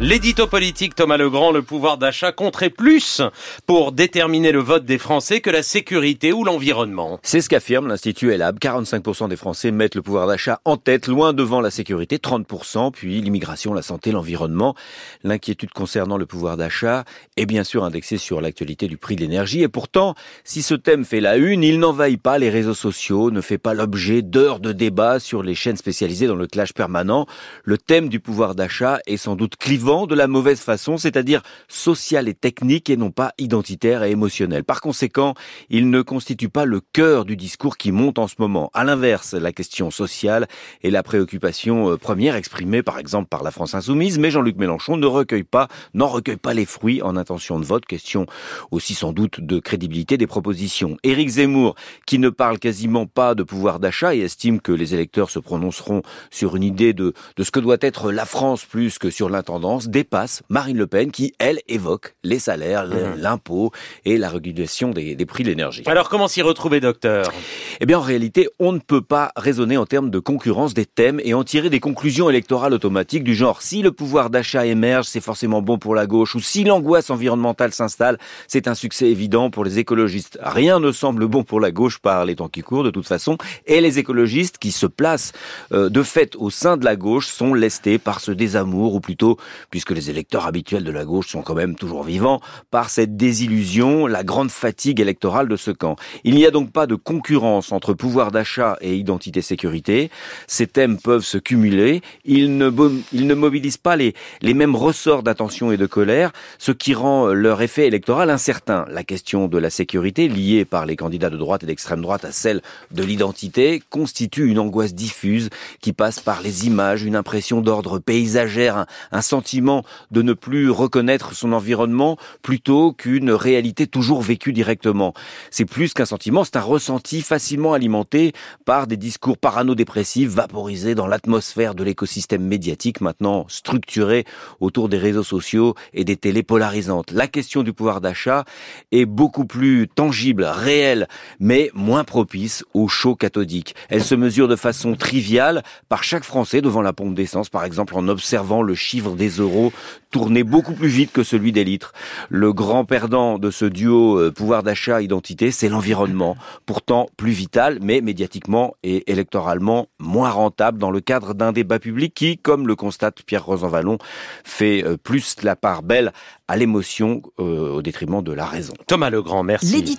L'édito politique Thomas Legrand, le pouvoir d'achat compterait plus pour déterminer le vote des Français que la sécurité ou l'environnement. C'est ce qu'affirme l'Institut Ellab. 45% des Français mettent le pouvoir d'achat en tête, loin devant la sécurité, 30%, puis l'immigration, la santé, l'environnement. L'inquiétude concernant le pouvoir d'achat est bien sûr indexée sur l'actualité du prix de l'énergie. Et pourtant, si ce thème fait la une, il n'envahit pas les réseaux sociaux, ne fait pas l'objet d'heures de débat sur les chaînes spécialisées dans le clash permanent. Le thème du pouvoir d'achat est sans doute clivant de la mauvaise façon, c'est-à-dire social et technique et non pas identitaire et émotionnel. Par conséquent, il ne constitue pas le cœur du discours qui monte en ce moment. À l'inverse, la question sociale est la préoccupation première exprimée par exemple par la France Insoumise, mais Jean-Luc Mélenchon n'en recueille pas les fruits en intention de vote. Question aussi sans doute de crédibilité des propositions. Éric Zemmour, qui ne parle quasiment pas de pouvoir d'achat et estime que les électeurs se prononceront sur une idée de ce que doit être la France plus que sur l'intendance, dépasse Marine Le Pen qui, elle, évoque les salaires, l'impôt et la régulation des prix de l'énergie. Alors comment s'y retrouver, docteur ? Eh bien, en réalité, on ne peut pas raisonner en termes de concurrence des thèmes et en tirer des conclusions électorales automatiques du genre si le pouvoir d'achat émerge, c'est forcément bon pour la gauche, ou si l'angoisse environnementale s'installe, c'est un succès évident pour les écologistes. Rien ne semble bon pour la gauche par les temps qui courent de toute façon, et les écologistes qui se placent de fait au sein de la gauche sont lestés par ce désamour, ou plutôt, puisque les électeurs habituels de la gauche sont quand même toujours vivants, par cette désillusion, la grande fatigue électorale de ce camp. Il n'y a donc pas de concurrence entre pouvoir d'achat et identité-sécurité. Ces thèmes peuvent se cumuler. Ils ne mobilisent pas les mêmes ressorts d'attention et de colère, ce qui rend leur effet électoral incertain. La question de la sécurité, liée par les candidats de droite et d'extrême droite à celle de l'identité, constitue une angoisse diffuse qui passe par les images, une impression d'ordre paysagère, un sentiment de ne plus reconnaître son environnement plutôt qu'une réalité toujours vécue directement. C'est plus qu'un sentiment, c'est un ressenti facilement alimenté par des discours parano-dépressifs vaporisés dans l'atmosphère de l'écosystème médiatique maintenant structuré autour des réseaux sociaux et des télés polarisantes. La question du pouvoir d'achat est beaucoup plus tangible, réelle, mais moins propice au show cathodique. Elle se mesure de façon triviale par chaque Français devant la pompe d'essence, par exemple en observant le chiffre des euros tourner beaucoup plus vite que celui des litres. Le grand perdant de ce duo pouvoir d'achat-identité, c'est l'environnement. Pourtant plus vital, mais médiatiquement et électoralement moins rentable dans le cadre d'un débat public qui, comme le constate Pierre Rosanvallon, fait plus la part belle à l'émotion au détriment de la raison. Thomas Legrand, merci.